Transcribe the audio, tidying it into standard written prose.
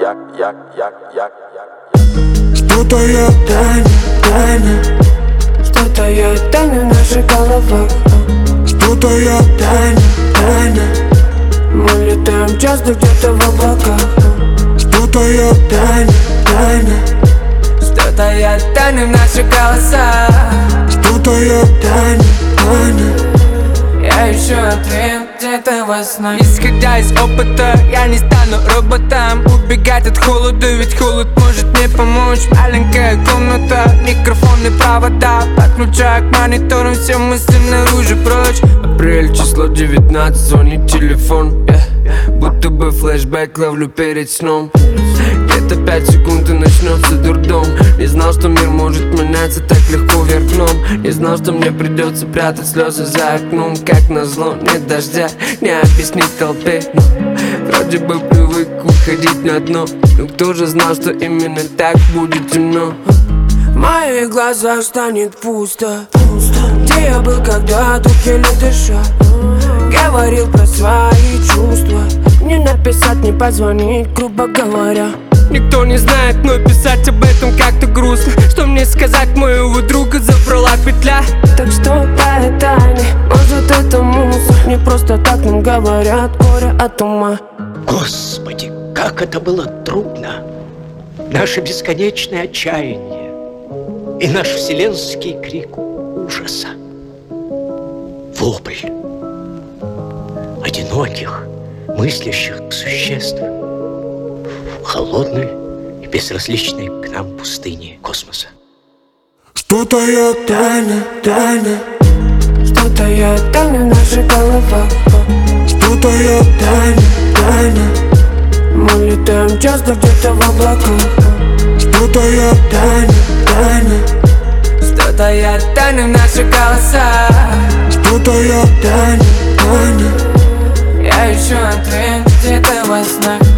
Что-то я тайна, Что-то я тайна в наших головах. что-то я тайна, Мы летаем часто где-то в облаках. что-то я тайна, Что-то я тайна в наших голосах. что-то я тайна. Я ищу ответ где-то во снах. Исходя из опыта, я не стану роботом. Убегать от холода, ведь холод может мне помочь. Маленькая комната, микрофон и провода. Подключаю к мониторам все мысли наружу прочь. Апрель, число 19, звонит телефон, будто бы флешбэк ловлю перед сном. Где-то 5 секунд и начнется дурдом. Не знал, что мир может меняться так легко вверх дном. Не знал, что мне придется прятать слезы за окном. Как назло, нет дождя, не объяснить толпе. Вроде бы привык уходить на дно, но кто же знал, что именно так будет темно. В моих глазах станет пусто. Где я был, когда тут еле дышал. Говорил про свои чувства. Не написать, не позвонить, грубо говоря. Никто не знает, но писать об этом как-то грустно. Что мне сказать, моего друга забрала петля. Так что тайна тайны, может это мусор. Не просто так нам говорят, горе от ума. Господи, как это было трудно! Наше бесконечное отчаяние и наш вселенский крик ужаса. Вопль одиноких, мыслящих существ в холодной и безразличной к нам пустыне космоса. Что-то я тайна, Что-то я тайна в наших головах. что-то я тайна, Мы летаем часто где-то в облаках. что-то я тайна, Что-то я тайна в наших голосах. что-то я тайна. Я ищу ответ где-то во снах.